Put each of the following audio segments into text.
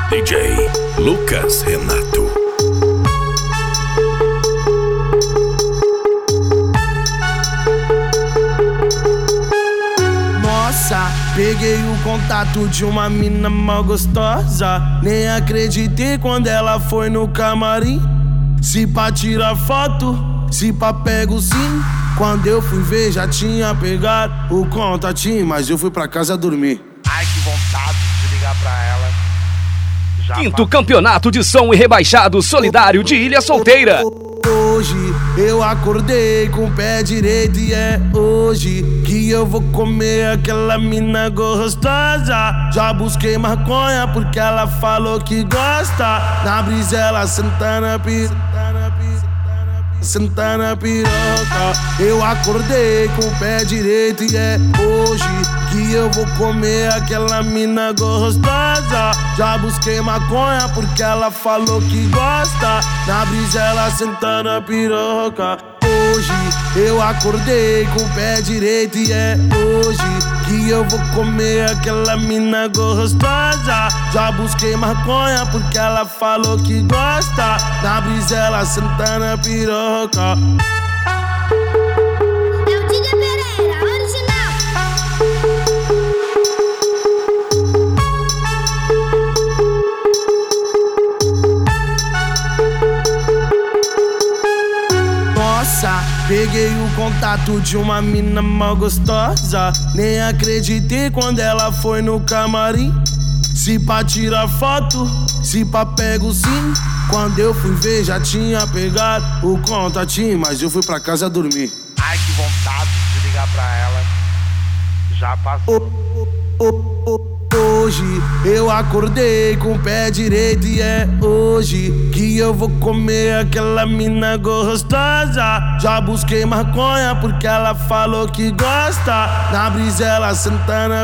DJ Lucas Renato. Nossa, peguei o contato de uma mina mal gostosa. Nem acreditei quando ela foi no camarim. Se pá tirar foto, se pá pego sim. Quando eu fui ver já tinha pegado o contatinho, mas eu fui pra casa dormir. Ai, que vontade de ligar pra ela. Já Quinto Campeonato de Som e Rebaixado Solidário de Ilha Solteira. Hoje eu acordei com o pé direito e é hoje que eu vou comer aquela mina gostosa. Já busquei maconha porque ela falou que gosta. Na brisa ela senta na senta na piroca. Eu acordei com o pé direito e é hoje que eu vou comer aquela mina gostosa. Já busquei maconha porque ela falou que gosta. Na brisa ela senta na piroca. Hoje eu acordei com o pé direito e é hoje que eu vou comer aquela mina gostosa. Já busquei maconha porque ela falou que gosta. Na brisa ela senta na piroca. É o DJ Pereira, original. Nossa, peguei o contato de uma mina mal gostosa. Nem acreditei quando ela foi no camarim. Se pá tirar foto, se pá pego sim. Quando eu fui ver já tinha pegado o contatinho, mas eu fui pra casa dormir. Ai, que vontade de ligar pra ela. Já passou. Hoje eu acordei com o pé direito e é hoje que eu vou comer aquela mina gostosa. Já busquei maconha porque ela falou que gosta. Na brisa ela senta na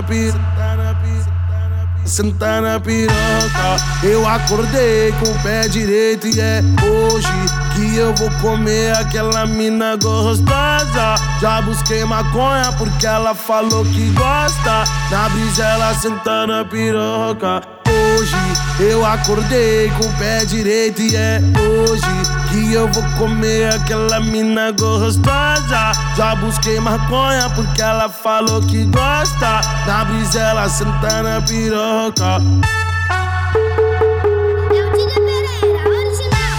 senta na piroca. Eu acordei com o pé direito e é hoje que eu vou comer aquela mina gostosa. Já busquei maconha porque ela falou que gosta. Na brisa ela senta na piroca. Hoje eu acordei com o pé direito e é hoje que eu vou comer aquela mina gostosa. Já busquei maconha porque ela falou que gosta. Na brisa ela senta na piroca. É o DJ Pereira, original.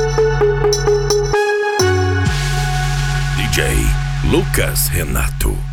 DJ Lucas Renato.